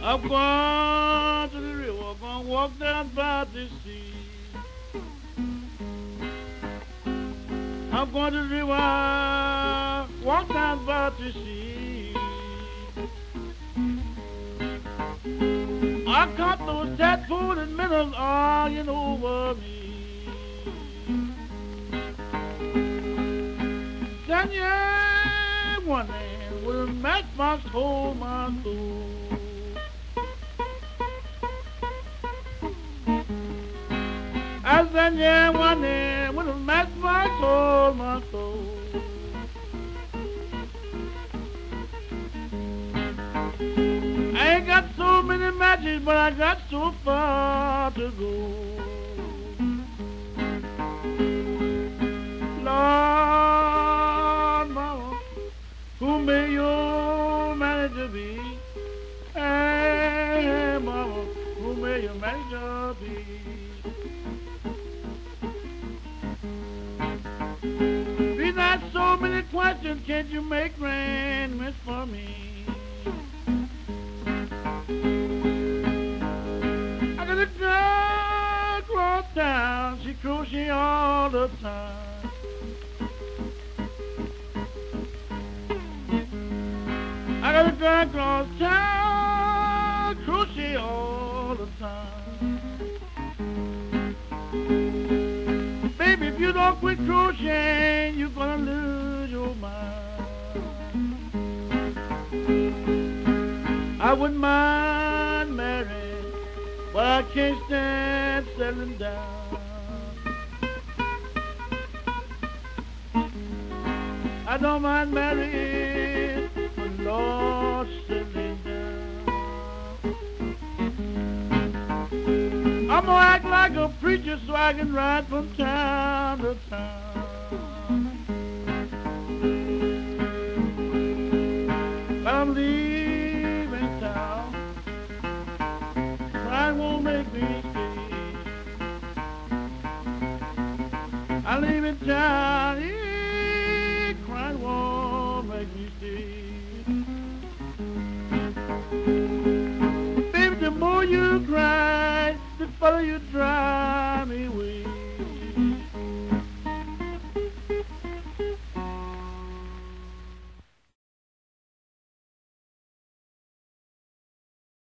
I'm going to the river, gonna walk down by the sea. I'm going to the river, walk down by the sea. I caught those tadpoles and minnows arguing over me. Then yeah, one day with a matchbox hold my soul. I said, yeah, one day with a matchbox hold my soul. I ain't got so many matches, but I got so far to go. Lord, mama, who may your manager be? Hey, mama, who may your manager be? Be not so many questions, can't you make arrangements for me? I got a girl across town, she crochet all the time. I got a girl across town, crochet all the time. Baby, if you don't quit crocheting, you're gonna lose your mind. I wouldn't mind marrying, but I can't stand settling down. I don't mind marrying, but Lord, settling down. I'm gonna act like a preacher so I can ride from town to town. But I'm leaving town, pride won't make me stay. I'm leaving town, yeah, crying won't make me stay. Baby, the more you cry, the further you drive me away.